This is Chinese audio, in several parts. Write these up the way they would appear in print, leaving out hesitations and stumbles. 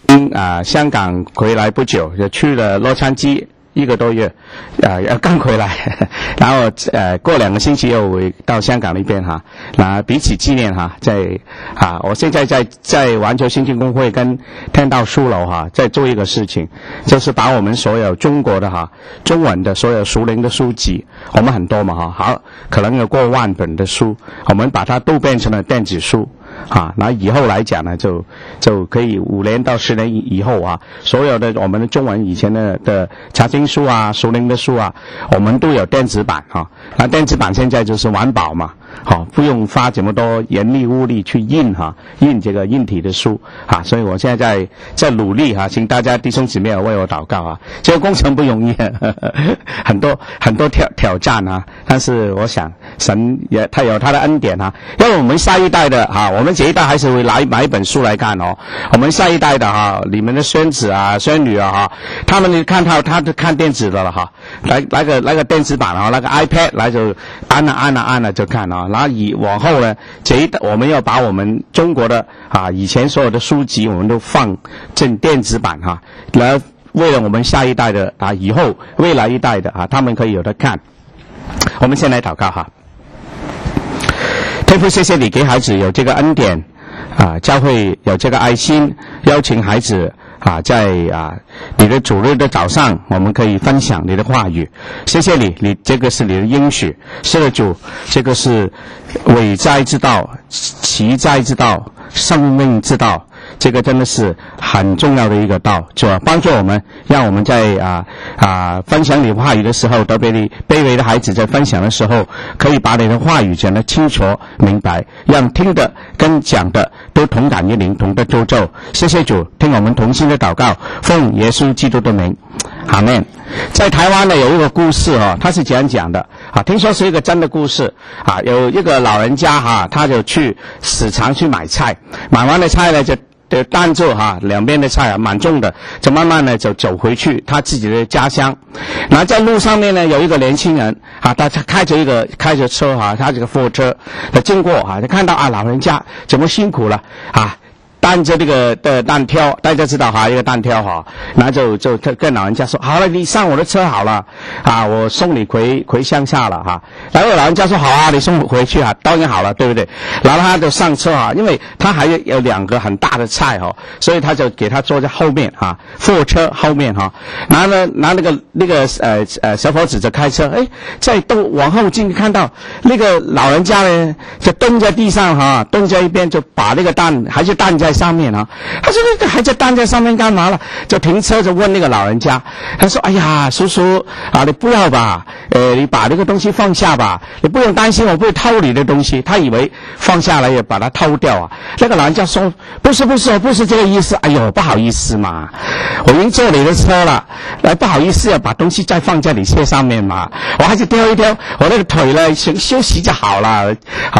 香港回来不久，就去了洛杉矶1个多月，刚回来，然后过2个星期又回到香港那边哈，那彼此纪念哈，我现在在环球新青工会跟天道书楼哈，在做一个事情，就是把我们所有中国的中文的所有属灵的书籍，我们很多嘛哈，好可能有过万本的书，我们把它都变成了电子书。那以后来讲呢，就可以5年到10年以后所有的我们的中文以前的查经书属灵的书我们都有电子版那电子版现在就是环保嘛，不用花这么多人力物力去印这个硬体的书所以我现在在努力请大家弟兄姊妹为我祷告这个工程不容易很多挑战但是我想神他有他的恩典因为我们下一代的我们这一代还是会买一本书来看我们下一代的你们的孙子孙女他们看到他都看电子的了来个电子版那个 iPad 来就按了就看然后往后呢我们要把我们中国的以前所有的书籍我们都放进电子版来为了我们下一代的以后未来一代的他们可以有的看。我们先来祷告天父，谢谢你给孩子有这个恩典教会有这个爱心，邀请孩子在你的主日的早上我们可以分享你的话语。谢谢你这个是你的应许。是的主，这个是伟哉之道，奇哉之道，生命之道，这个真的是很重要的一个道，主帮助我们，让我们在分享你话语的时候，特别你卑微的孩子在分享的时候，可以把你的话语讲得清楚明白，让听的跟讲的都同感一灵，同得周咒。谢谢主，听我们同心的祷告，奉耶稣基督的名，阿们。在台湾呢有一个故事他是这样讲的听说是一个真的故事有一个老人家他就去市场去买菜，买完了菜呢就担住两边的菜蛮重的，就慢慢的就走回去他自己的家乡。然后在路上面呢有一个年轻人他开着车他这个货车他经过就看到老人家怎么辛苦了担着这个的担挑，大家知道一个担挑然后就跟老人家说，好了，你上我的车好了我送你回乡下了然后老人家说好你送我回去当然好了，对不对？然后他就上车因为他还有2个很大的菜所以他就给他坐在后面货车后面然后呢拿那个小伙子就开车再往后进看到那个老人家呢就蹲在地上蹲在一边，就把那个担还是担在上面他说那个还在担在上面干嘛了？就停车就问那个老人家，他说哎呀叔叔你不要吧你把这个东西放下吧，你不用担心我不会偷你的东西。他以为放下来也把它偷掉那个老人家说不是我不是这个意思，哎呦不好意思嘛，我已经坐你的车了不好意思把东西再放在你车上面嘛，我还是挑一挑我那个腿呢休息就好了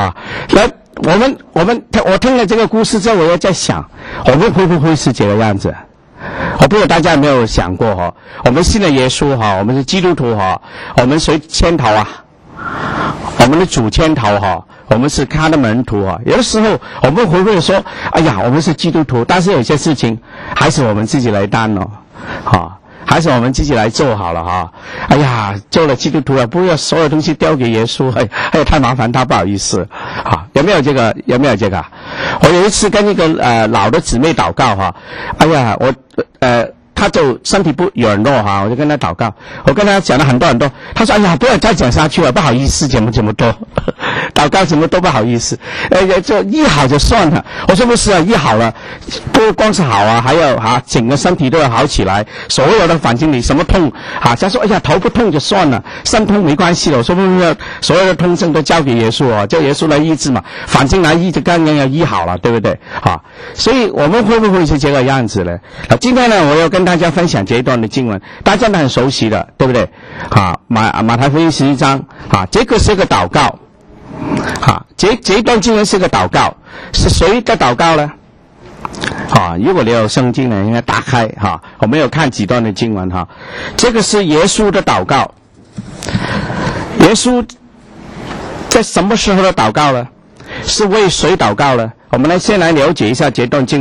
我听了这个故事之后，我又在想，我们会不会是这个样子？我不知道大家有没有想过我们信了耶稣我们是基督徒我们谁牵头我们的主牵头我们是他的门徒有的时候我们会不会说，哎呀我们是基督徒，但是有些事情还是我们自己来担还是我们自己来做好了哎呀做了基督徒不要所有东西丢给耶稣太麻烦他不好意思有没有这个我有一次跟一个老的姊妹祷告哎呀我他就身体不软弱我就跟他祷告，我跟他讲了很多，他说哎呀不要再讲下去了，不好意思这么多祷告怎么都不好意思就医好就算了。我说不是医好了不光是好还有整个身体都要好起来，所有的反正你什么痛他说哎呀头不痛就算了，身痛没关系了。我说不要所有的痛症都交给耶稣叫耶稣来医治嘛，反正来医治刚刚要医好了，对不对所以我们会不会是这个样子呢？今天呢我要跟大家分享这一段的经文，大家都很熟悉的，对不对马太福音11章这个是个祷告这一段经文是个祷告，是谁的祷告呢？如果你有圣经呢应该打开我们有看几段的经文这个是耶稣的祷告。耶稣在什么时候的祷告呢？是为谁祷告呢？我们先来了解一下这段经文的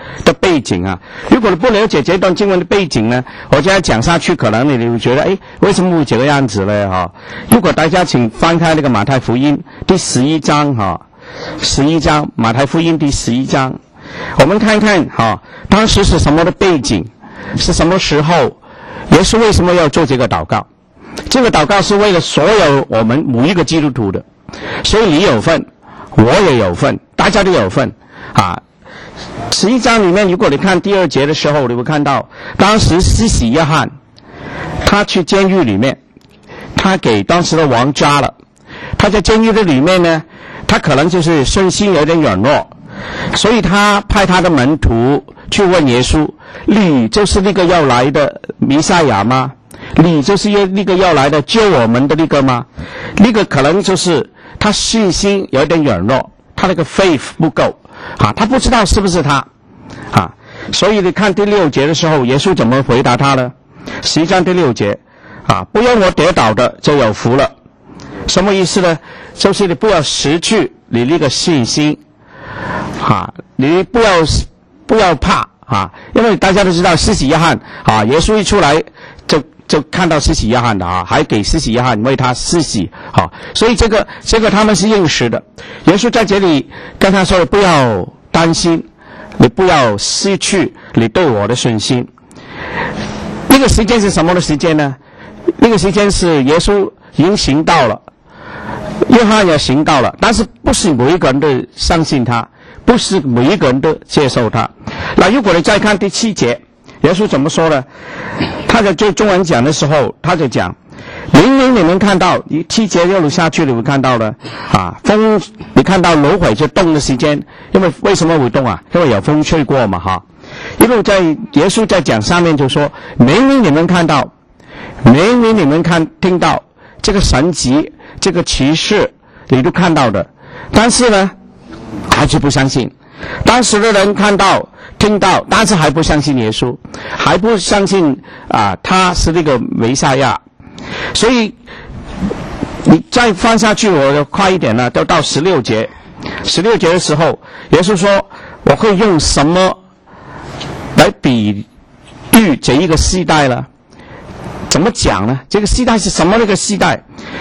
的背景啊。如果你不了解这段经文的背景呢，我这样讲下去，可能你会觉得，为什么会这个样子呢？哈，如果大家请翻开那个马太福音第11章哈，11章马太福音第11章，我们看看哈，当时是什么的背景，是什么时候，耶稣为什么要做这个祷告？这个祷告是为了所有我们每一个基督徒的，所以你有份，我也有份，大家都有份啊。11章里面，如果你看第2节的时候，你会看到当时施洗约翰他去监狱里面，他给当时的王抓了，他在监狱的里面呢，他可能就是信心有点软弱，所以他派他的门徒去问耶稣，你就是那个要来的弥赛亚吗？你就是那个要来的救我们的那个吗？那个可能就是他信心有点软弱，他那个 faith 不够啊，他不知道是不是他啊。所以你看第6节的时候，耶稣怎么回答他呢？11章第6节啊，不让我跌倒的就有福了。什么意思呢？就是你不要失去你那个信心啊，你不要怕啊，因为大家都知道施洗约翰啊，耶稣一出来就看到施洗约翰的啊，还给施洗约翰为他施洗啊，所以这个他们是认识的。耶稣在这里跟他说，不要担心，你不要失去你对我的信心。那个时间是什么的时间呢？那个时间是耶稣已经行道了，约翰也行道了，但是不是每一个人都相信他，不是每一个人都接受他。那如果你再看第7节，耶稣怎么说呢？他在对中文讲的时候，他就讲，明明你们看到7节又下去，你会看到了啊，风，你看到芦苇就动的时间，因为为什么会动啊？因为有风吹过嘛哈。一路在耶稣在讲上面就说，明明你们看到，明明你们听到这个神迹，这个奇事，你都看到的，但是呢，还是不相信。当时的人看到听到，但是还不相信耶稣，还不相信啊，他是那个弥赛亚。所以你再翻下去，我就快一点了，都到16节。16节的时候，耶稣说，我会用什么来比喻这一个世代呢？怎么讲呢？这个世代是什么那个世代？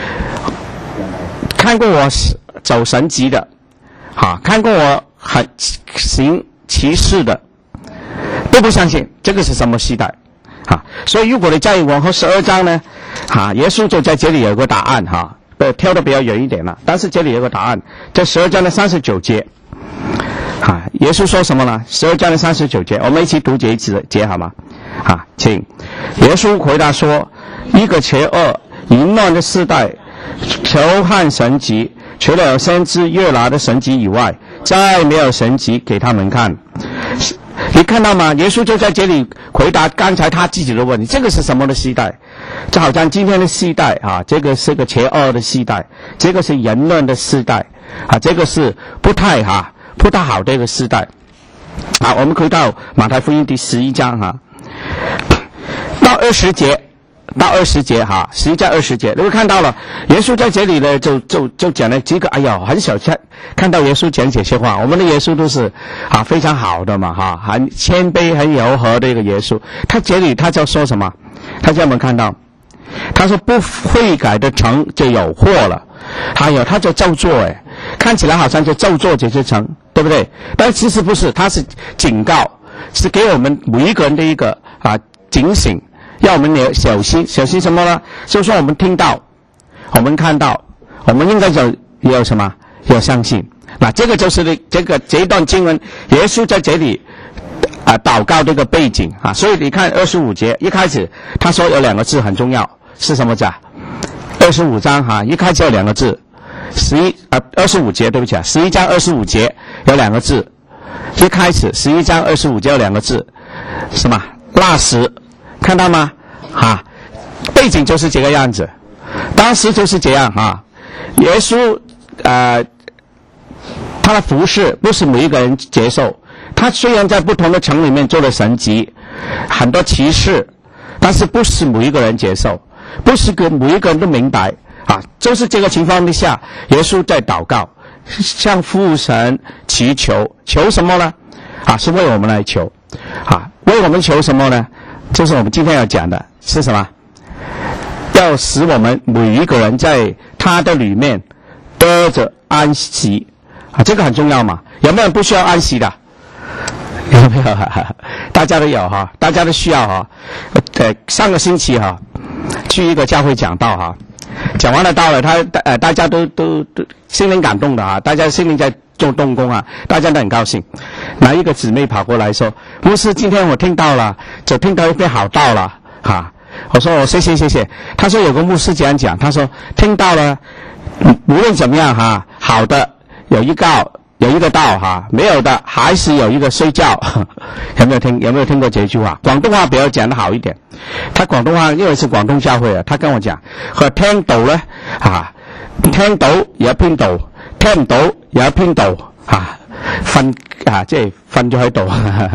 看过我走神迹的啊，看过我行奇事的，都不相信这个是什么时代啊。所以如果你再往后12章呢啊，耶稣就在这里有个答案哈，挑的比较远一点了，但是这里有个答案，在12章的39节啊，耶稣说什么呢？12章的39节，我们一起读这一节好吗？啊，请。耶稣回答说，一个邪恶淫乱的世代求看神迹，除了有先知约拿的神迹以外，再没有神迹给他们看。你看到吗？耶稣就在这里回答刚才他自己的问题，这个是什么的时代？就好像今天的时代啊，这个是个邪恶的时代，这个是淫乱的时代啊，这个是不太好的一个时代啊。我们回到马太福音第11章哈，到20节哈，11章20节，你会看到了，耶稣在这里呢，就讲了几个，哎呀，很少看到耶稣讲这些话。我们的耶稣都是啊非常好的嘛哈，很谦卑、很柔和的一个耶稣。他这里他就说什么？他叫我们看到，他说不悔改的城就有祸了。还有他就咒詛看起来好像就咒诅这些城，对不对？但其实不是，他是警告，是给我们每一个人的一个警醒。要我们小心什么呢？就是说我们听到，我们看到，我们应该有什么？要相信。那这个就是这一段经文，耶稣在这里祷告这个背景啊。所以你看25节一开始他说有2个字很重要，是什么字啊？25章哈，一开始有2个字，25节对不起啊，11章25节有2个字，一开始11章25节有2个字，什么？那时。看到吗？背景就是这个样子，当时就是这样哈。耶稣他的服事不是每一个人接受，他虽然在不同的城里面做了神迹，很多奇事，但是不是每一个人接受，不是每一个人都明白啊。就是这个情况之下，耶稣在祷告，向父神祈求什么呢？ 是为我们来求为我们求什么呢？就是我们今天要讲的是什么？要使我们每一个人在他的里面得着安息这个很重要嘛。有没有人不需要安息的？有没有？大家都有大家都需要上个星期去一个教会讲道讲完了道了，大家都心灵感动的大家心灵在做动工大家都很高兴。哪一个姊妹跑过来说：“牧师，今天我听到了，就听到一篇好道了我说：“谢谢。”他说有个牧师这样讲，他说听到了，无论怎么样好的有一个道没有的还是有一个睡觉。有没有听过这句话？广东话比较讲得好一点。他广东话因为是廣東教會他跟我講，佢話聽到咧聽到有一篇道，聽唔到有一篇道瞓即係瞓咗喺度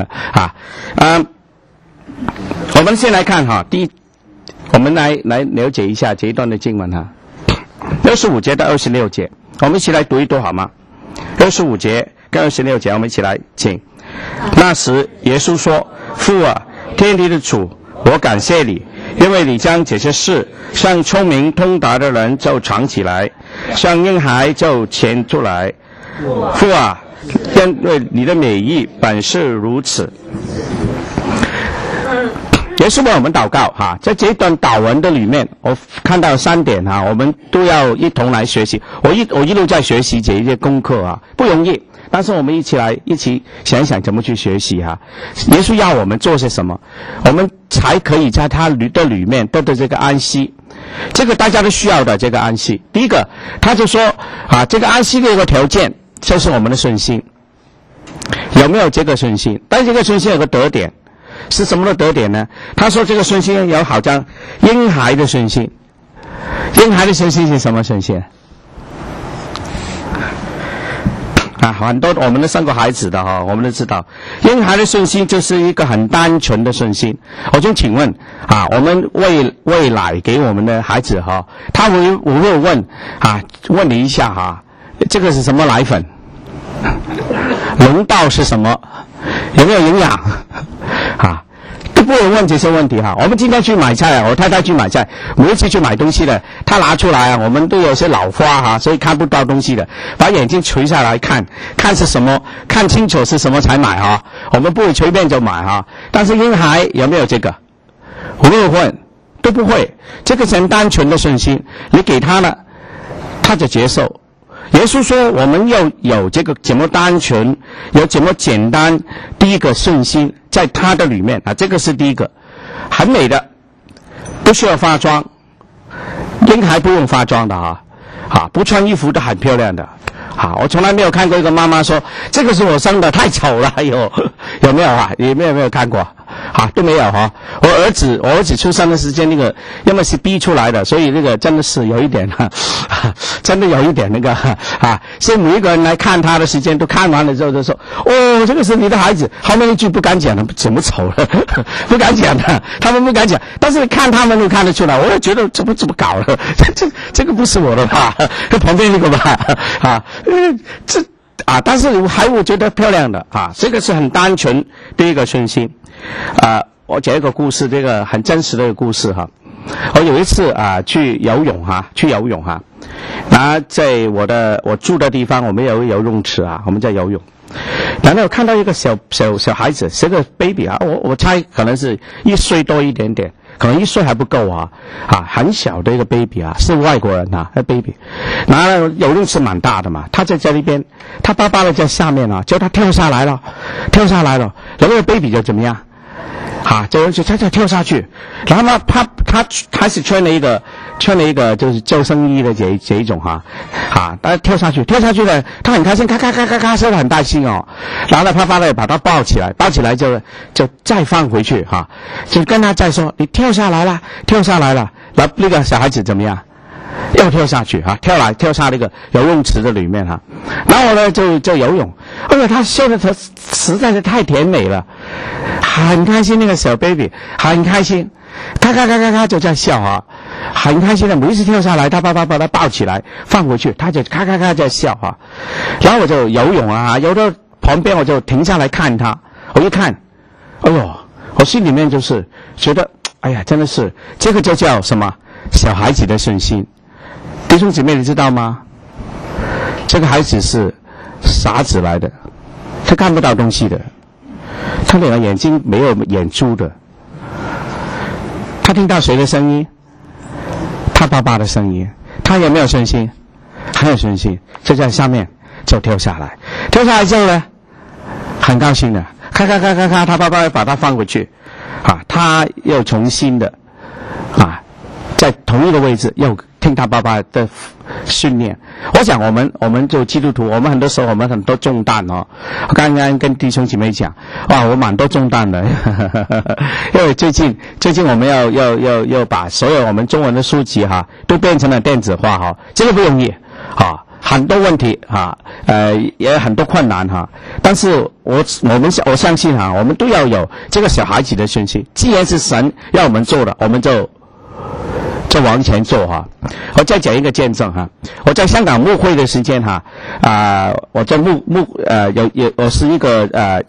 我們先來看我們來了解一下這一段的經文25節到26節，我們一起來讀一讀好嗎？25節跟26節，我們一起來請。那時耶穌說：“父啊，天地的主，我感謝你，因為你將這些事向聰明通達的人就藏起來，向嬰孩就顯出來。父啊，因為你的美意本是如此。”耶穌為我們禱告在這一段禱文的裡面，我看到3點我們都要一同來學習。我一路在學習這一些功課不容易，但是我們一起想一想怎麼去學習耶穌要我們做些什麼，我們才可以在他的裡面得到這個安息。這個大家都需要的這個安息。第一個他就說這個安息的一個條件就是我們的信心，有沒有這個信心？但這個信心有個特點，是什麼的特點呢？他說這個信心有好像嬰孩的信心。嬰孩的信心是什麼信心？很多我們都生過孩子的我們都知道，嬰孩的信心就是一個很單純的信心。我就請問我們未來給我們的孩子他會問問你一下這個是什麼奶粉？龍道是什麼？有沒有營養都不會問這些問題我們今天去買菜我太太去買菜，每一次去買東西的，她拿出來我們都有些老花所以看不到東西的，把眼睛垂下來看是什麼，看清楚是什麼才買我們不會隨便就買但是嬰孩有沒有這個？會不會問？都不會。這個是很單純的信心，你給他了他就接受。耶穌說我們要有這個這麼單純，有這麼簡單，第一個信心在他的裡面這個是第一個，很美的，不需要化妝，嬰孩不用化妝的不穿衣服都很漂亮的我從來沒有看過一個媽媽說這個是我生的太醜了，有沒有你們有沒有看過都沒有我兒子出生的時間那個因為是逼出來的，所以那個真的是有一點真的有一點那個所以每一個人來看他的時間都看完了之後就說這個是你的孩子，後面一句不敢講了，怎麼醜了不敢講的，他們不敢講，但是看他們都看得出來，我也覺得怎麼搞了這個不是我的吧，旁邊那個吧但是還我覺得漂亮的這個是很單純的一個信心我講一個故事，這個很真實的一個故事我有一次去游泳然後在我住的地方我們有個游泳池我們在游泳，然後我看到一個小孩子，是個 baby 我猜可能是1歲多一點點，可能1歲還不夠很小的一個 baby 是外國人baby， 然後游泳池蠻大的嘛，他在這裡邊，他爸爸呢在下面叫他跳下來了，然後 baby 就怎麼樣就跳下去，然後呢他開始穿了一個就是救生衣的這一種但跳下去呢，他很開心，咔說得很大心然後呢爸爸呢把他抱起來就再放回去就跟他再說你跳下來了，然後那個小孩子怎麼樣又跳下去跳下那個游泳池的裡面然後呢就游泳，他笑得他實在是太甜美了，很開心，那個小 baby 很開心，咔就在笑很開心的，每一次跳下來他爸爸把他抱起來放回去，他就咔在笑然後我就游泳游到旁边我就停下来看他，我一看，哎呦，我心里面就是觉得，哎呀，真的是这个就叫什么小孩子的信心。弟兄姊妹，你知道吗？这个孩子是傻子来的，他看不到东西的，他两个眼睛没有眼珠的。他听到谁的声音？他爸爸的声音。他有没有信心？还有信心，就在下面就跳下来。跳下来之后呢，很高兴的，咔，他爸爸把他放回去，他又重新的在同一个位置又听他爸爸的训练。我想我们做基督徒，我们很多时候我们很多重担哦。我刚刚跟弟兄姐妹讲，哇，我蛮多重担的，因为最近我们要把所有我们中文的书籍都变成了电子化这个不容易很多问题也很多困难但是我相信我们都要有这个小孩子的信心。既然是神要我们做的，我们就往前做我再讲一个见证我在香港牧会的时间我在我是一个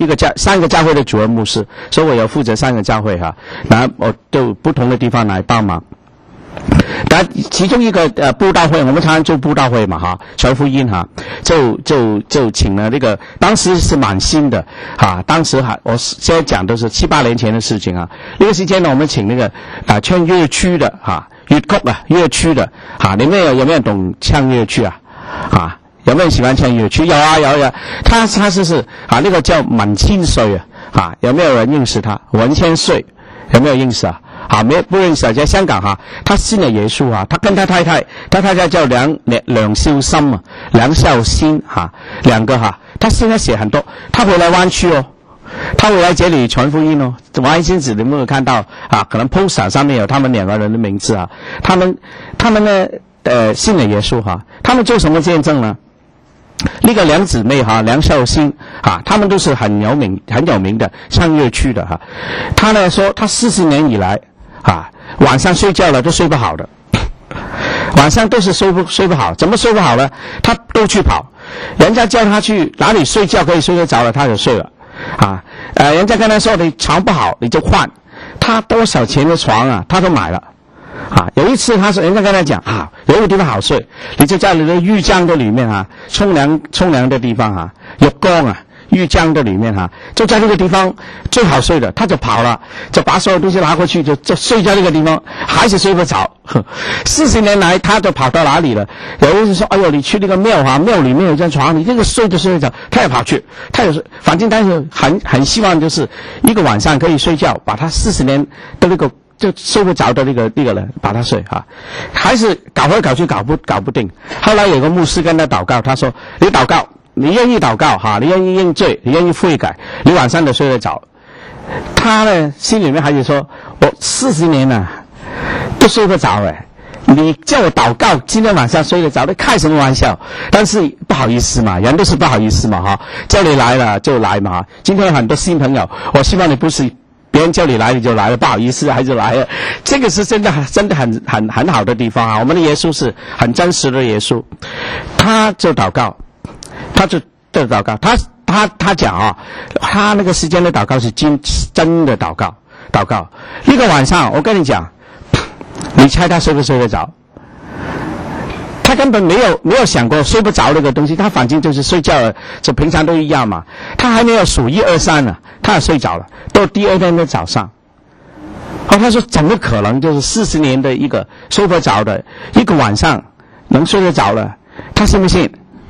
3个教会的主任牧师，所以我有负责3个教会然后我就不同的地方来帮忙。但其中一个布道会，我们常常做布道会嘛传福音就请了那个，当时是蛮新的当时我现在讲都是7、8年前的事情那个时间呢，我们请那个唱粤曲的粤曲粤曲的你们有没有懂唱粤曲有没有人喜欢唱粤曲？有他是那个叫文千岁有没有人认识他？文千岁有没有认识不认识在香港他信了耶稣他跟他太太叫梁孝心梁孝心两个他现在写很多，他回来湾区他回来这里传福音王一先子你们有看到可能 poster 上面有他们2个人的名字他们呢信了耶稣他们做什么见证呢？那个两姊妹梁孝心他们都是很有名的唱粤曲的他呢说他40年以来晚上睡觉了都睡不好的，晚上都是睡不好。怎么睡不好呢？他都去跑，人家叫他去哪里睡觉可以睡得着了，他就睡了人家跟他说你床不好你就换，他多少钱的床他都买了有一次他说人家跟他讲有一个地方好睡，你就在你的浴缸的里面冲凉的地方浴缸浴缸的里面就在那个地方最好睡的，他就跑了，就把所有东西拿过去就睡在那个地方，还是睡不着。40年来他就跑到哪里了？有人说哎呦你去那个庙庙里面有张床，你这个睡得着，他也跑去，他也是反正他是很希望就是一个晚上可以睡觉，把他40年的那个就睡不着的那个人把他睡还是搞来搞去搞不定。后来有个牧师跟他祷告，他说你祷告，你愿意祷告你愿意认罪，你愿意悔改，你晚上都睡得着。他呢心里面还是说我40年了都睡不着你叫我祷告今天晚上睡得着，你开什么玩笑？但是不好意思嘛，人都是不好意思嘛叫你来了就来嘛今天有很多新朋友，我希望你不是别人叫你来你就来了，不好意思还是来了，这个是真的很好的地方我们的耶稣是很真实的耶稣。他就祷告，他讲他那个时间的祷告是真的祷告。那个晚上我跟你讲，你猜他睡不睡得着？他根本没有想过睡不着那个东西，他反正就是睡觉了，就平常都一样嘛。他还没有数1、2、3呢，他也睡着了。到第2天的早上，他说怎么可能就是40年的一个睡不着的一个晚上能睡得着了？他信不信？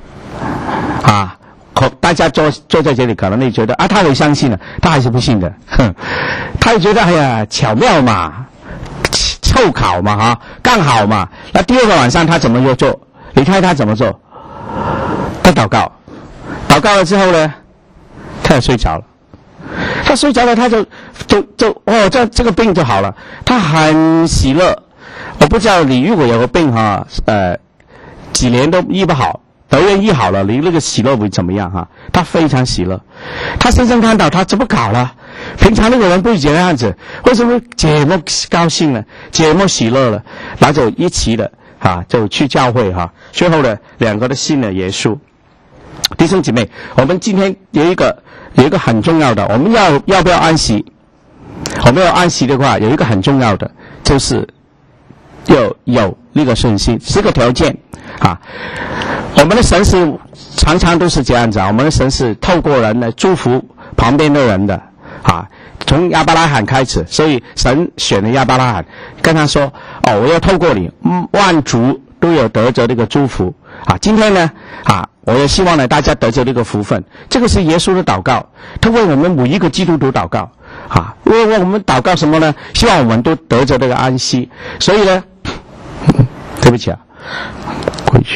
大家坐在这里，可能你觉得他会相信了，他还是不信的。他就觉得哎呀巧妙嘛，凑巧嘛刚好嘛。那第2个晚上他怎么又做？你猜他怎么做？他祷告了之后呢，他也睡着了。他睡着了，他就这个病就好了，他很喜乐。我不知道你如果有个病几年都医不好，得人医好了，你那个喜乐会怎么样他非常喜乐。他先生看到他怎么搞了？平常那个人不是这样子，为什么这么高兴了，这么喜乐了？然后就一起的就去教会最后呢2个都信了耶稣。 弟兄姐妹，我们今天有一个很重要的，我们要不要安息？我们要安息的话，有一个很重要的，就是要有那个信心，是个条件啊。我们的神是常常都是这样子啊，我们的神是透过人来祝福旁边的人的啊。从亚伯拉罕开始，所以神选了亚伯拉罕，跟他说：“哦，我要透过你，万族都有得着这个祝福啊。”今天呢，啊，我也希望呢，大家得着这个福分。这个是耶稣的祷告，他为我们每一个基督徒祷告啊，为我们祷告什么呢？希望我们都得着这个安息。所以呢，对不起啊，回去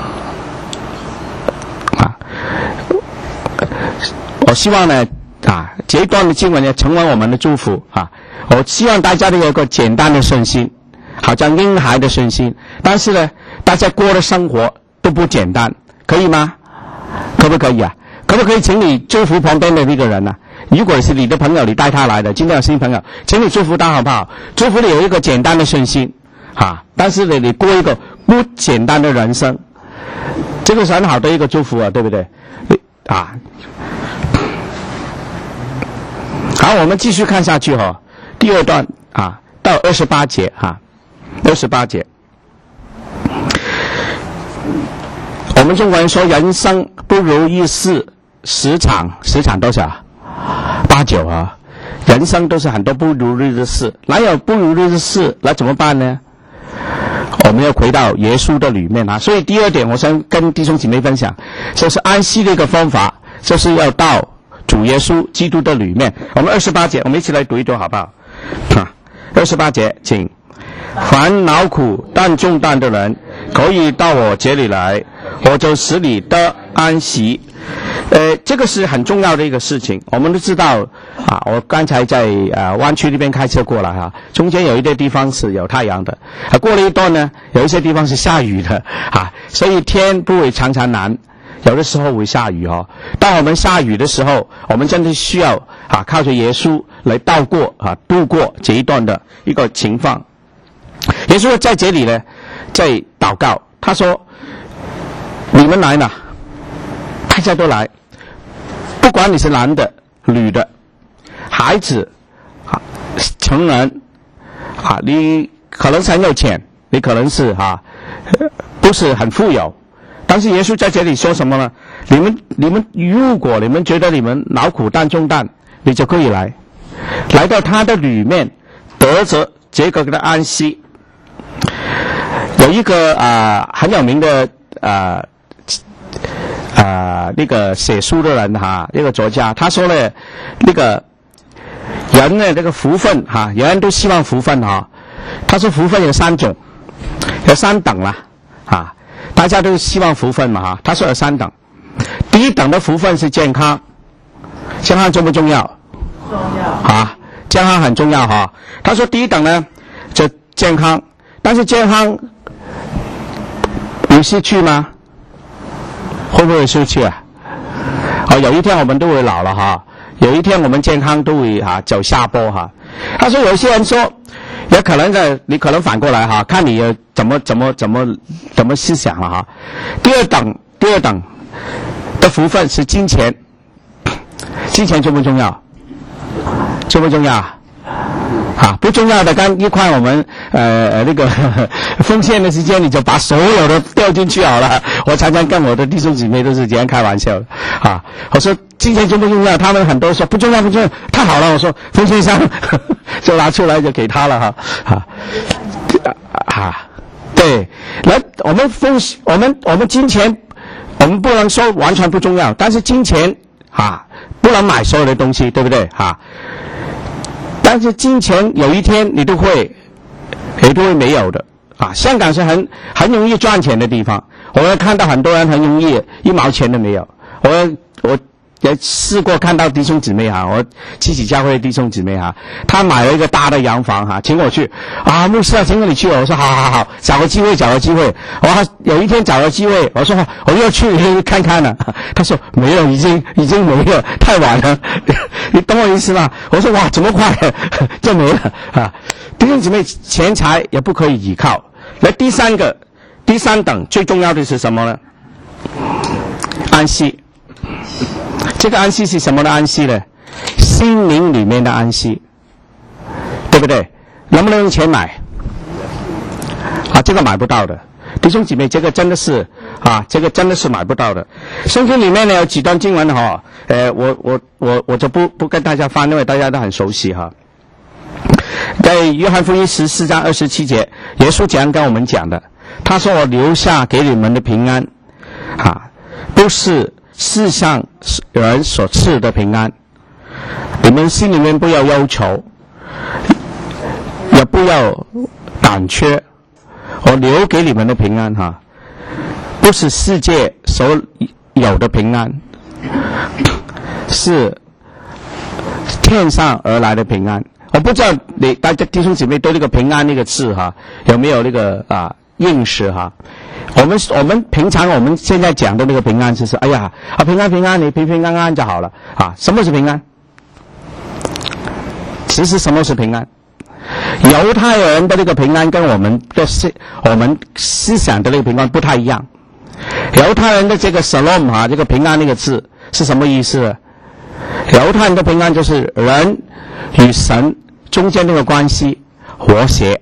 啊，我希望呢。啊，这一段的经文呢，成为我们的祝福啊！我希望大家都有一个简单的信心，好像婴孩的信心。但是呢，大家过的生活都不简单，可以吗？可不可以啊？可不可以请你祝福旁边的那个人呢？如果是你的朋友，你带他来的，今天有新朋友，请你祝福他好不好？祝福你有一个简单的信心啊！但是呢，你过一个不简单的人生，这个是很好的一个祝福啊，对不对？啊。好，我们继续看下去哈，第二段啊，到28节哈，28节。我们中国人说人生不如意事十场多少？8、9啊，人生都是很多不如意的事，哪有不如意的事？那怎么办呢？我们要回到耶稣的里面啊。所以第二点，我想跟弟兄姐妹分享，就是安息的一个方法，就是要到主耶稣基督的里面。我们28节，我们一起来读一读好不好？28节，请。凡劳苦担重担的人，可以到我这里来，我就使你得安息。这个是很重要的一个事情。我们都知道啊，我刚才在湾区那边开车过来哈，中间有一些地方是有太阳的，过了一段呢，有一些地方是下雨的啊，所以天不会常常蓝。有的时候会下雨哦。当我们下雨的时候，我们真的需要啊，靠着耶稣来度过这一段的一个情况。耶稣在这里呢，在祷告，他说：“你们来呢，大家都来，不管你是男的、女的、孩子、成人啊，你可能是很有钱，你可能是不是很富有。”但是耶稣在这里说什么呢？你们如果你们觉得你们劳苦担重担，你就可以来到他的里面，得着这个的安息。有一个很有名的那个写书的人一个作家，他说呢，那个人呢，这个福分人人都希望福分他说福分有3种，有3等啦大家都希望福分嘛他说有3等。第一等的福分是健康，健康重不重要？重要健康很重要他说第一等呢就健康，但是健康有失去吗？会不会失去啊？有一天我们都会老了有一天我们健康都会走下坡他说有些人说，也可能你可能反过来看你怎么思想了第二等的福分是金钱，金钱重不重要？重不重要？不重要的，刚一块我们那个奉献的时间，你就把所有的掉进去好了。我常常跟我的弟兄姊妹都是这样开玩笑的我说金钱重不重要？他们很多说不重要，太好了。我说奉献上就拿出来就给他了对，那我们金钱，我们不能说完全不重要，但是金钱不能买所有的东西，对不对但是金钱有一天你都会没有的香港是很容易赚钱的地方，我们看到很多人很容易1毛钱都没有。我也试过看到弟兄姊妹我自己教会的弟兄姊妹他买了一个大的洋房请我去牧师请你去。我说好，找个机会。我有一天找个机会，我说我要去看看了。他说没有，已经没有，太晚了。你懂我意思吗？我说哇，这么快就没了弟兄姊妹，钱财也不可以依靠。那第三等最重要的是什么呢？ 安息。这个安息是什么的安息呢？心灵里面的安息，对不对？能不能用钱买？这个买不到的，弟兄姐妹，这个真的是这个真的是买不到的。圣经里面呢有几段经文我就不跟大家翻，因为大家都很熟悉在约翰福音14章27节，耶稣这样跟我们讲的，他说：“我留下给你们的平安，不是世上人所赐的平安，你们心里面不要忧愁，也不要胆怯。我留给你们的平安不是世界所有的平安，是天上而来的平安。”我不知道大家弟兄姐妹对这个平安那个字有没有那个认识我们平常我们现在讲的那个平安就是平安你平平安安就好了什么是平安？其实什么是平安？犹太人的那个平安跟我们思想的那个平安不太一样。犹太人的这个 shalom 这个平安那个字是什么意思呢？犹太人的平安就是人与神中间那个关系和谐，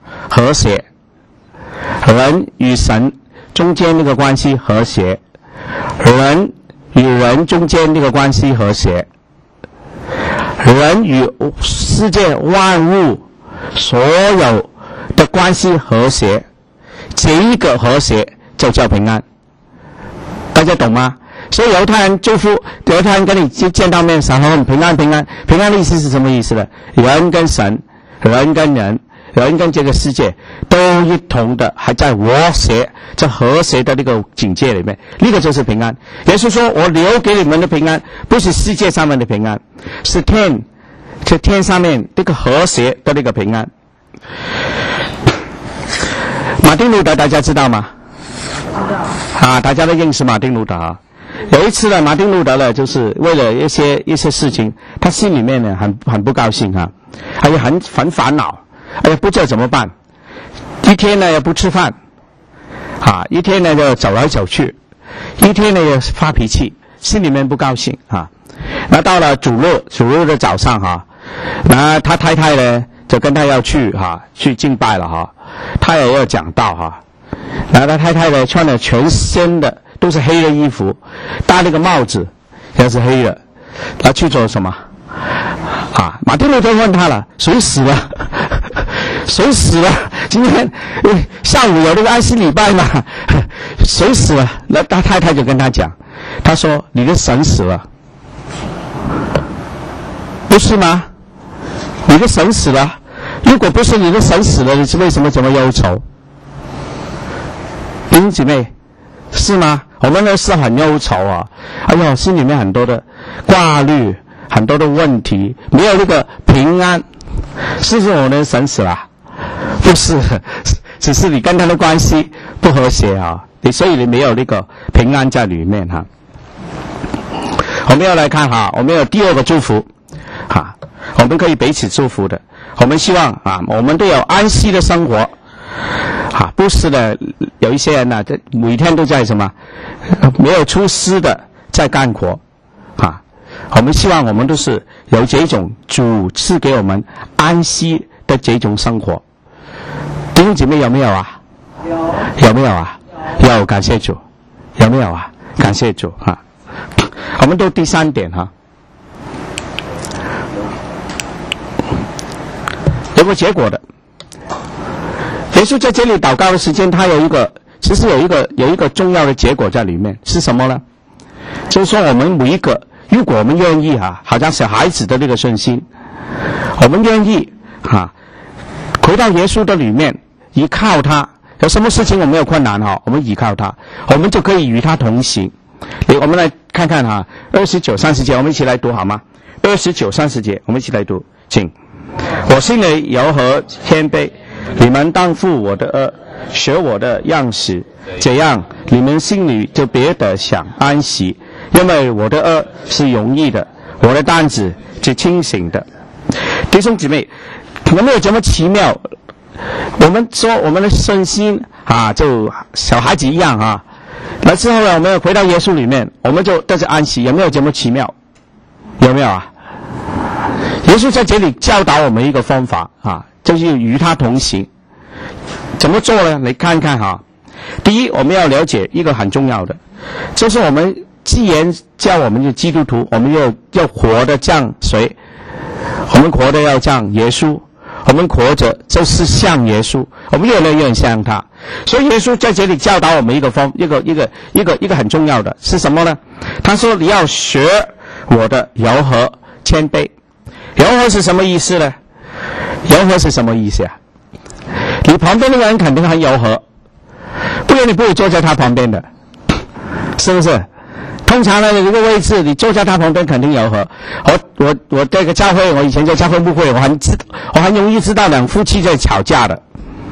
人与神中间那个关系和谐，人与人中间那个关系和谐，人与世界万物所有的关系和谐，这一个和谐就叫平安。大家懂吗？所以犹太人祝福，犹太人跟你见到面，然后平安平安，平安的意思是什么意思呢？人跟神，人跟人，人跟这个世界都一同的还在和谐的那个境界里面，那个就是平安。耶稣说：“我留给你们的平安，不是世界上面的平安，是天上面这个和谐的那个平安。”马丁路德大家知道吗？大家都认识马丁路德有一次呢，马丁路德呢，就是为了一些事情，他心里面呢很不高兴很烦恼，不知道怎么办。一天呢也不吃饭，一天呢就走来走去，一天呢也发脾气，心里面不高兴那到了主日的早上那他太太呢就跟他要去敬拜了他也要讲道然后他太太呢穿了全身的都是黑的衣服，戴那个帽子也是黑的，他去做什么马丁路德问他了：谁死了？谁死了？今天下午有那个安息礼拜嘛？谁死了？那他太太就跟他讲，他说：你的神死了。不是吗？你的神死了，如果不是你的神死了，你是为什么这么忧愁？弟兄姐妹，是吗？我们呢是很忧愁心里面很多的挂虑，很多的问题，没有那个平安。是不是我的神死了？不是，只是你跟他的关系不和谐所以你没有那个平安在里面我们要来看我们有第二个祝福我们可以彼此祝福的。我们希望我们都有安息的生活不是的，有一些人呢每天都在什么没有出师的在干活我们希望我们都是有这种主赐给我们安息的这种生活。弟兄姐妹有没有有没有有，感谢主。有没有感谢主我们都第三点有个结果的。耶稣在这里祷告的时间，他其实有一个重要的结果在里面，是什么呢？就是说我们每一个，如果我们愿意好像小孩子的那个信心，我们愿意回到耶稣的里面，依靠他，有什么事情我们有困难我们依靠他，我们就可以与他同行。我们来看看29、30节，我们一起来读好吗？29、30节，我们一起来读，请。我心里柔和谦卑，你们当负我的恶，学我的样式，这样你们心里就别得享安息，因为我的恶是容易的，我的担子是轻省的。弟兄姊妹，有没有这么奇妙？我们说我们的身心就小孩子一样那之后呢，我们回到耶稣里面，我们就得着安息，有没有这么奇妙？有没有啊？耶稣在这里教导我们一个方法啊，就是与他同行。怎么做呢？你看看哈。第一，我们要了解一个很重要的，就是我们既然叫我们是基督徒，我们要活得像谁？我们活得要像耶稣，我们活着就是像耶稣，我们越来越像他。所以耶稣在这里教导我们一个很重要的是什么呢？他说你要学我的柔和谦卑。柔和是什么意思呢？柔和是什么意思啊？你旁边那个人肯定很柔和，不然你不会坐在他旁边的，是不是？通常呢，有一个位置，你坐在他旁边肯定柔和。我这个教会，我以前在教会牧会，我很容易知道两夫妻在吵架的。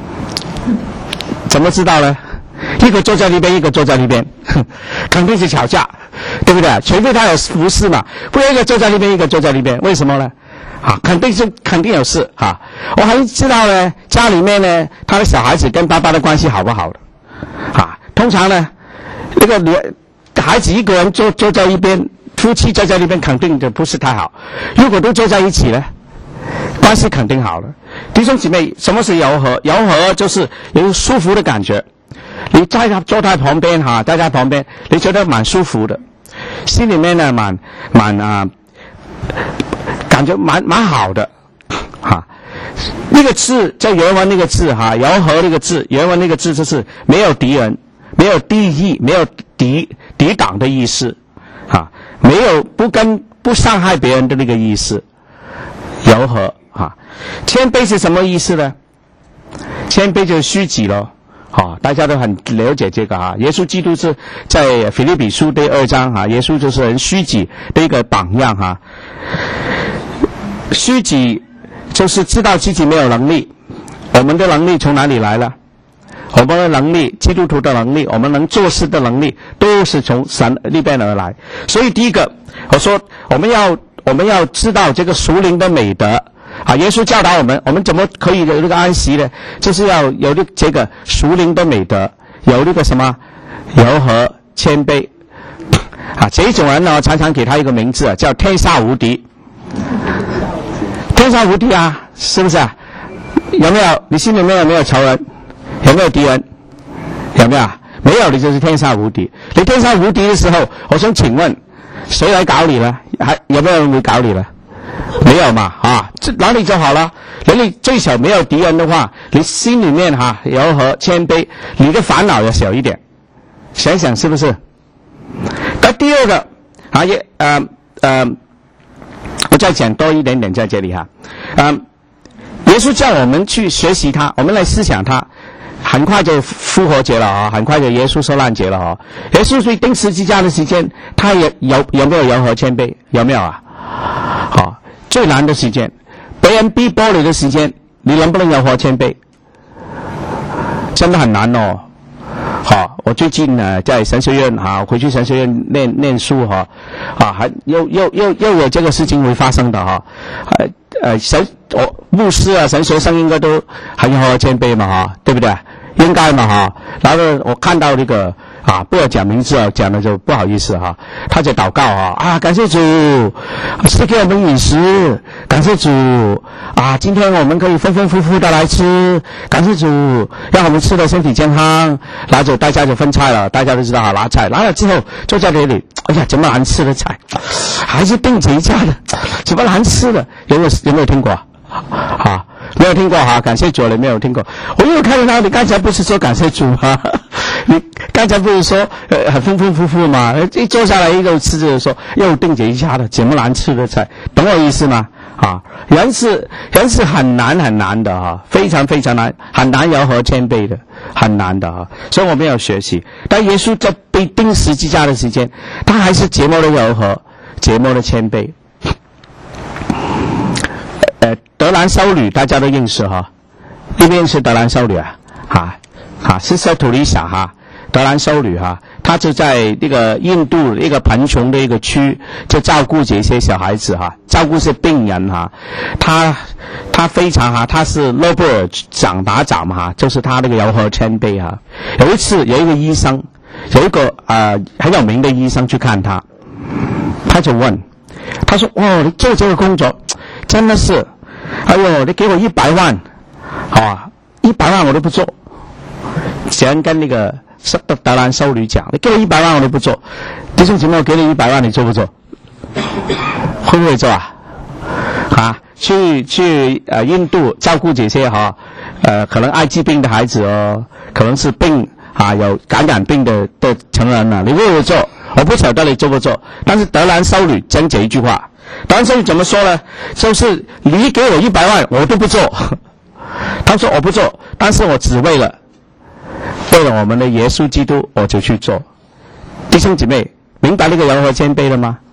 怎么知道呢？一个坐在那边，一个坐在那边，肯定是吵架，对不对？除非他有服侍嘛，不然一个坐在那边，一个坐在那边，为什么呢？肯定有事啊！我还知道呢，家里面呢，他的小孩子跟爸爸的关系好不好的通常呢，那个孩子一个人坐在一边，夫妻坐在那边肯定就不是太好。如果都坐在一起呢，关系肯定好了。弟兄姊妹，什么是柔和？柔和就是有舒服的感觉。你坐在旁边在他旁边，你觉得蛮舒服的，心里面呢感觉蛮好的那个字在原文那个字柔和那个字，原文那个字就是没有敌人，没有敌意，没有抵挡的意思没有不伤害别人的那个意思。柔和谦卑是什么意思呢？谦卑就是虚己咯大家都很了解这个耶稣基督是在腓立比书第2章耶稣就是很虚己的一个榜样虚己就是知道自己没有能力。我们的能力从哪里来了？我们的能力，基督徒的能力，我们能做事的能力，都是从神那边而来。所以第一个，我说我们要知道这个属灵的美德耶稣教导我们怎么可以有这个安息呢？就是要有这个属灵的美德，有那个什么柔和谦卑这种人呢，常常给他一个名字叫天下无敌。天下无敌是不是有没有？你心里面有没有仇人？有没有敌人？有没有？没有，你就是天下无敌。你天下无敌的时候，我想请问谁来搞你呢？有没有人会搞你呢？没有嘛哪里就好了。你最少没有敌人的话，你心里面柔和谦卑，你的烦恼要小一点。想想是不是？那第二个我再讲多一点点在这里耶稣叫我们去学习他，我们来思想他。很快就复活节了很快就耶稣受难节了耶稣所以钉十字架的时间，他有没有柔和谦卑？有没有最难的时间，别人逼迫你的时间，你能不能柔和谦卑？真的很难我最近在神学院回去神学院念书还又有这个事情会发生的牧师神学生应该都很柔和谦卑嘛对不对？应该嘛然后我看到那个不要讲名字讲了就不好意思他在祷告感谢主赐给我们饮食，感谢主今天我们可以丰丰富富的来吃，感谢主让我们吃的身体健康。然后大家就分菜了，大家都知道拿菜，拿了之后坐在那里，哎呀怎么难吃的菜，还是订这一家的，怎么难吃的？有没有听过没有听过感谢主，你没有听过。我又看到你刚才不是说感谢主吗？你刚才不是说很丰丰富富吗？一坐下来一个吃就说又订这一家的，怎么难吃的菜，懂我意思吗？人是很难的非常非常难，很难柔和谦卑的，很难的所以我们要学习。但耶稣在被钉十字架的时间，他还是节目的柔和，节目的谦卑。德兰修女大家都认识一边是德兰修女是塞图丽莎德兰修女她就在那个印度一个贫穷的一个区，就照顾这些小孩子照顾些病人她非常她是诺贝尔奖得奖就是她那个柔和谦卑有一次有一个医生有一个很有名的医生去看他，他就问，他说：“哦，你做这个工作真的是，哎呦，你给我100万，啊，100万我都不做。”想跟那个德兰修女讲，你给我100万我都不做。弟兄姊妹，我给你100万，你做不做？会不会做啊？去印度照顾这些可能艾滋病的孩子哦，可能是病有感染病的成人你会不会做？我不晓得你做不做。但是德兰修女讲这一句话，德兰修女怎么说呢？就是你给我100万，我都不做。他说我不做，但是我只为了我们的耶稣基督，我就去做。弟兄姊妹，明白那个人和谦卑了吗？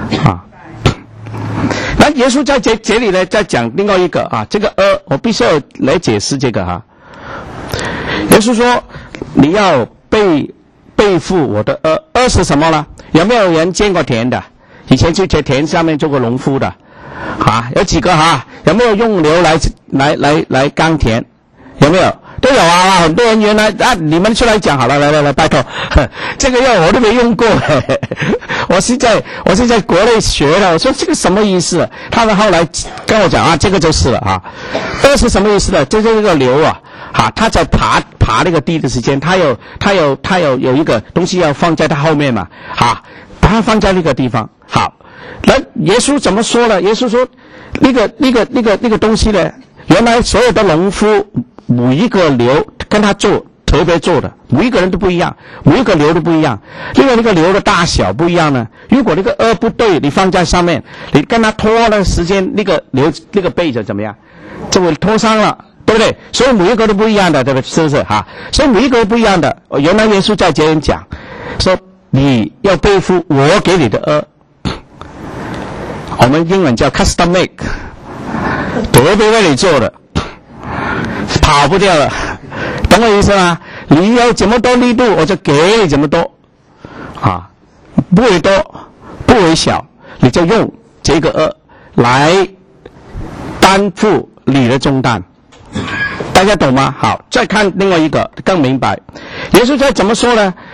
那耶稣在这里呢，在讲另外一个这个我必须要来解释这个耶稣说，你要背负我的是什么呢？有没有人见过田的？以前去田下面做过农夫的有几个有没有用牛来耕田？有没有？都有很多人原来你们出来讲好了，来拜托，这个药我都没用过我是在国内学的，我说这个什么意思？他们后来跟我讲这个就是了是什么意思呢？这个牛他在爬那个地的时间，他有一个东西要放在他后面嘛把它放在那个地方。好，那耶稣怎么说呢？耶稣说那个东西呢，原来所有的农夫每一个牛跟他做特别做的，每一个人都不一样，每一个牛都不一样，因为那个牛的大小不一样呢。如果那个不对，你放在上面，你跟他拖那个时间，那个牛那个背着怎么样，就会拖伤了，对不对？所以每一个都不一样的，对不对？是不是所以每一个都不一样的。原来耶稣在这样讲，说你要背负我给你的我们英文叫 custom make， 特别为你做的，跑不掉了，懂我意思吗？你有这么多力度，我就给你这么多不为多不为小，你就用这个来担负你的重担。大家懂吗？好，再看另外一个更明白。耶稣在怎么说呢？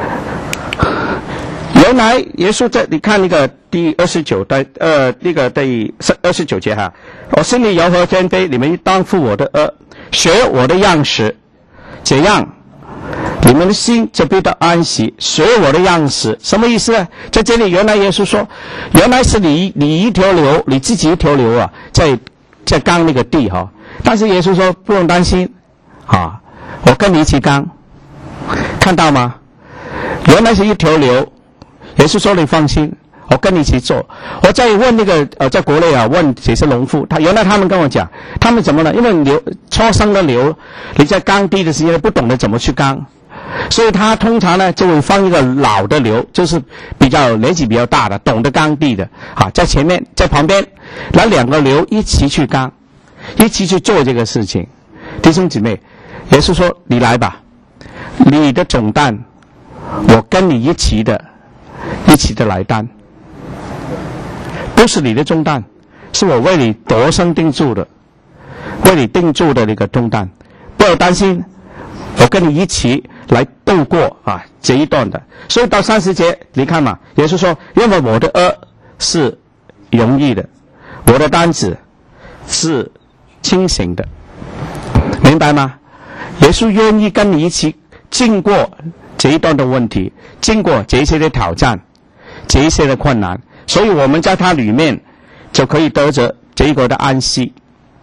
原来耶稣在你看那个第29那个第29节我心里柔和谦卑，你们当负我的学我的样式，这样你们的心就必得安息。学我的样式什么意思呢？在这里原来耶稣说，原来是你一条牛，你自己一条牛在耕那个地但是耶稣说不用担心我跟你一起耕，看到吗？原来是一条牛，耶稣说你放心，我跟你一起做。我在问那个在国内问这些农夫，原来他们跟我讲，他们怎么呢？因为初生的牛，你在耕地的时间不懂得怎么去耕，所以他通常呢就会放一个老的牛，就是年纪比较大的，懂得耕地的在前面，在旁边，那2个牛一起去耕，一起去做这个事情。弟兄姊妹，耶稣说你来吧，你的重担我跟你一起的来担，不是你的重担，是我为你度身定做的，为你定做的那个重担，不要担心，我跟你一起来度过这一段的。所以到30节你看嘛，耶稣说因为我的是容易的，我的担子是轻省的，明白吗？耶稣愿意跟你一起经过这一段的问题，经过这些的挑战，这一些的困难，所以我们在他里面就可以得着这个的安息。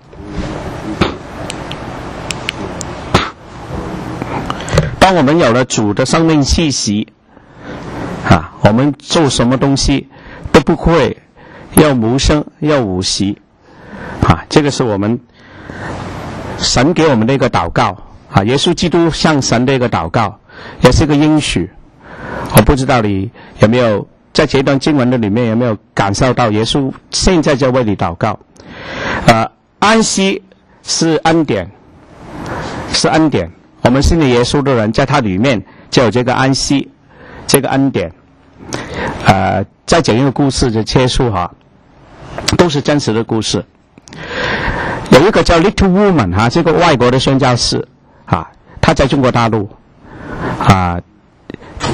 当我们有了主的生命气息我们做什么东西都不会要无声要无息这个是我们神给我们的一个祷告耶稣基督向神的一个祷告，也是一个应许。我不知道你有没有在这段经文的里面有没有感受到耶稣现在就为你祷告。安息是恩典，是恩典。我们信了耶稣的人，在他里面就有这个安息，这个恩典。再讲一个故事的切入都是真实的故事。有一个叫 Little Woman 这个外国的宣教士他在中国大陆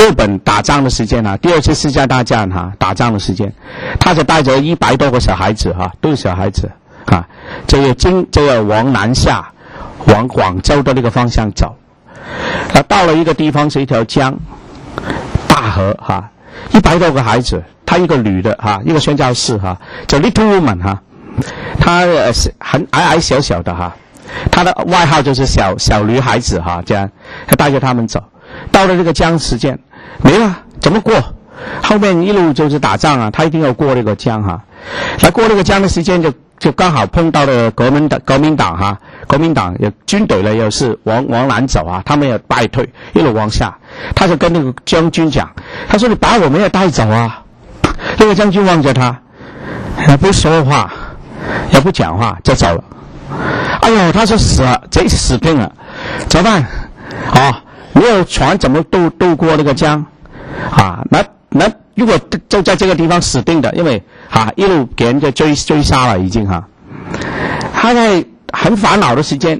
日本打仗的时间啊，第二次世界大战打仗的时间，他就带着100多个小孩子都是小孩子这个往南下，往广州的那个方向走。到了一个地方是一条江，大河100多个孩子，他一个女的一个宣教士叫 Little Woman 她很矮小小的她的外号就是小女孩子这样，他带着他们走，到了这个江时间没了，怎么过？后面一路就是打仗他一定要过这个江来过这个江的时间就刚好碰到了国民党有军队又是往南走他们也败退，一路往下，他就跟那个将军讲，他说你把我们也带走那个将军望着他，也不说话，也不讲话，就走了。哎呦，他说死了，这死定了，怎么办？没有船怎么渡过那个江那如果就在这个地方死定的，因为一路给人家追杀了已经他在很烦恼的时间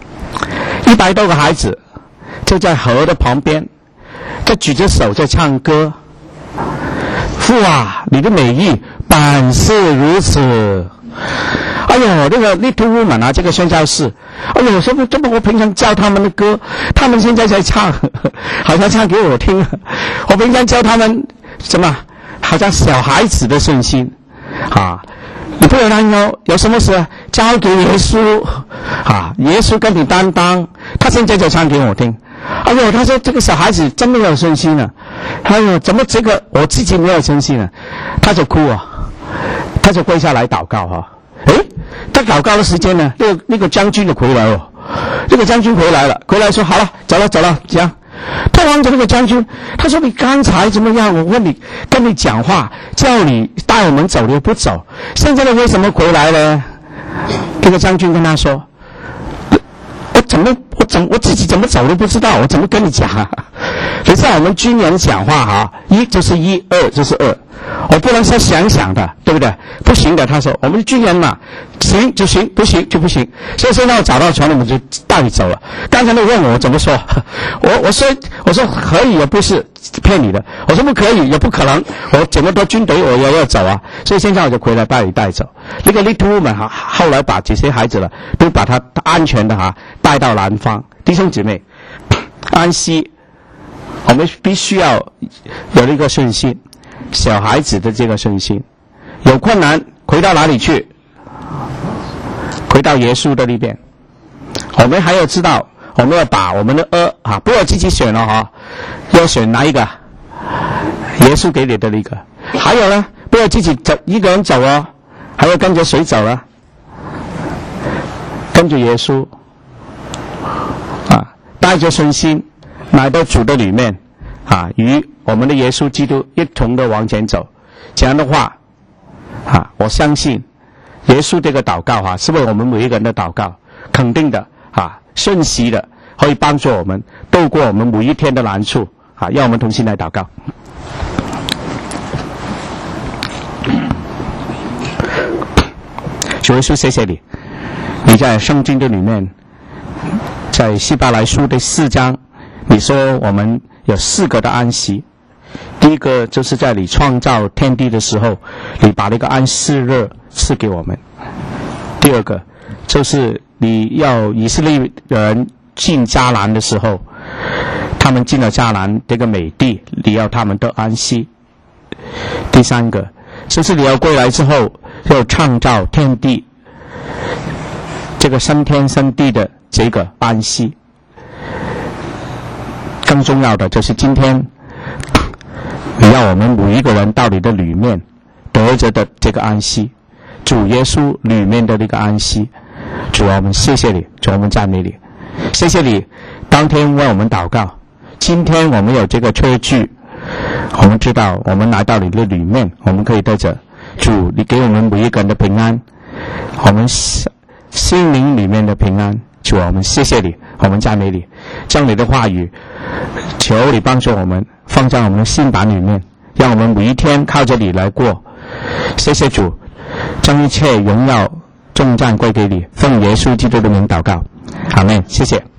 ，100多个孩子就在河的旁边，就举着手在唱歌。父啊，你的美意本是如此。哎呦，那个 Little Woman 这个宣教士，哎呦，这么我平常教他们的歌，他们现在在唱，好像唱给我听。我平常教他们什么，好像小孩子的信心你不要担忧，有什么事交给耶稣耶稣跟你担当。他现在就唱给我听。哎呦，他说这个小孩子真的有信心了。哎呦，怎么这个我自己没有信心了？他就哭他就跪下来祷告他祷告的时间呢，那个将军就回来了。那个将军回来说好了，走了这样。他望着那个将军，他说你刚才怎么样？我问你，跟你讲话，叫你带我们走，你不走，现在你为什么回来呢？那个将军跟他说，我自己怎么走都不知道，我怎么跟你讲你在我们军人讲话一就是一，二就是二，我不能说想的，对不对？不行的。他说我们军人嘛，行就行，不行就不行。所以现在我找到船，我们就带你走了。刚才你问我怎么说，我说可以，也不是骗你的。我说不可以，也不可能。我这么多军队，我也要走所以现在我就回来把你带走。那个 Little Woman 后来把这些孩子都把他安全的带到南方。弟兄姊妹，安息，我们必须要有一个信心，小孩子的这个信心。有困难回到哪里去？回到耶稣的那边。我们还要知道，我们要把我们的不要自己选了要选哪一个？耶稣给你的那个。还有呢，不要自己一个人走还要跟着谁走呢？跟着耶稣带着信心来到主的里面与我们的耶稣基督一同的往前走。这样的话我相信耶稣这个祷告是为我们每一个人的祷告，肯定的瞬息的，可以帮助我们度过我们每一天的难处让我们同心来祷告。主耶稣，谢谢你，你在圣经的里面，在希伯来书的4章，你说我们有4个的安息。第一个就是在你创造天地的时候，你把那个安息日赐给我们。第二个就是你要以色列人进迦南的时候，他们进了迦南这个美地，你要他们得安息。第三个就是你要归来之后要创造天地，这个生天生地的这个安息。更重要的就是今天你要我们每一个人到你的里面得着的这个安息，主耶稣里面的那个安息。主啊，我们谢谢你，主，我们赞美你，谢谢你当天为我们祷告。今天我们有这个车具，我们知道我们来到你的里面，我们可以得着主你给我们每一个人的平安，我们心灵里面的平安。主啊，我们谢谢你，我们赞美你，将你的话语求你帮助我们放在我们的心版里面，让我们每一天靠着你来过。谢谢主，将一切荣耀重赞归给你，奉耶稣基督的名祷告，阿们。谢谢。